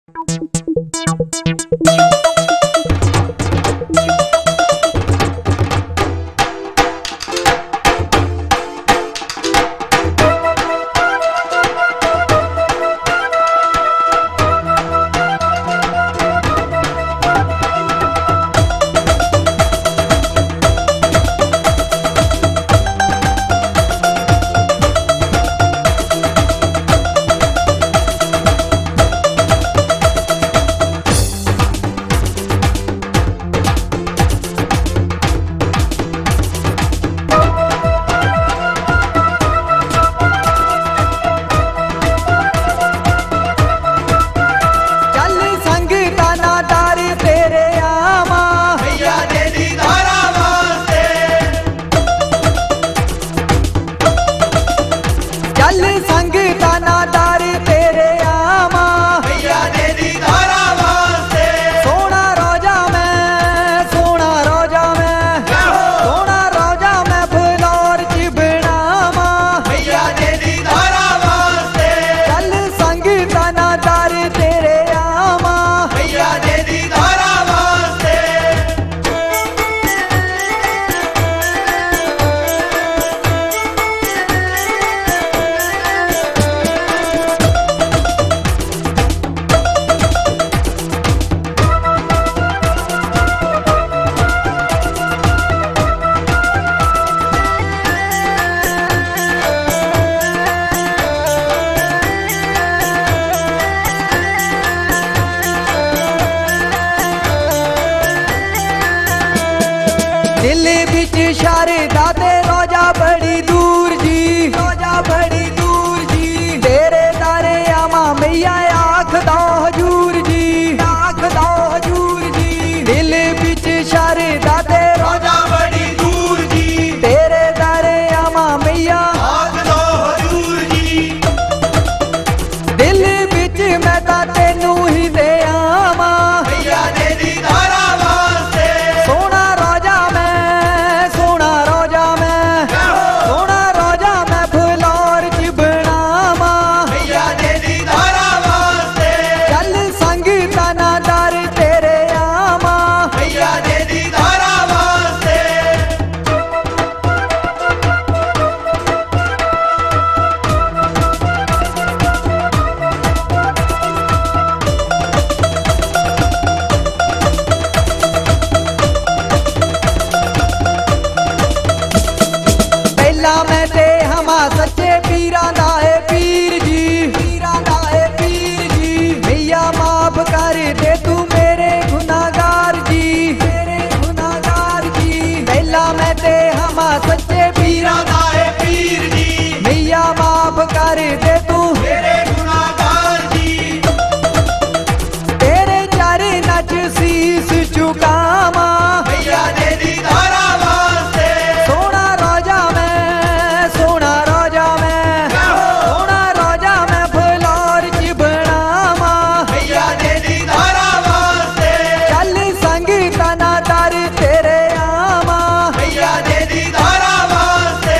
दिल्ली बिच शारदा ते रोजा बड़ी दूर जी, रोजा बड़ी दूर जी। तेरे तारे आमा मैया आखदा हजूर जी, आखदा हजूर जी। दिल्ली बिच शारदा ते रोजा बड़ी दूर जी, तेरे तारे आमा मैया आखदा हजूर जी। दिल्ली बिच मैं तां तेनू ही दे आवा मैया दे दीदारा वास्ते। सोना रोजा मैं, सोना रोजा मैं, सोना रोजा मैं फुलौर च बनावा मैया दे दीदारा वास्ते। चल संग तना दर तेरे आवा मैया दे दीदारा वास्ते। पहला मैं ते हमा सच्चे पीरां दा है पीर जी, पीरां दा है पीर जी। मैया माफ कर दे तू मेरे गुनाहगार जी, मेरे गुनाहगार जी। पहला मैं ते हमा सच्चे पीरां दा है पीर जी। मैया माफ कर दे तू मेरे गुनाहगार जी। तेरे चरनां च शीस झुकावा मैया दे दीदारा वास्ते। सोना रोजा मैं, सोना रोजा मैं, सोना रोजा मैं फुलौर च बनावा मैया दे दीदारा वास्ते। चल संग तना दर तेरे आवा मैया दे दीदारा वास्ते।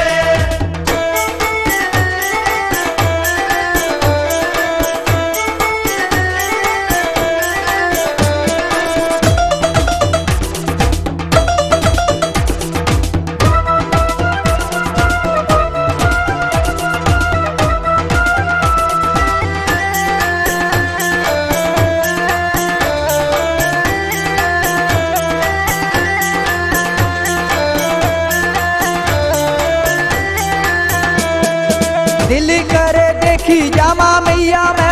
दिल करे देखी जावा मैया मैं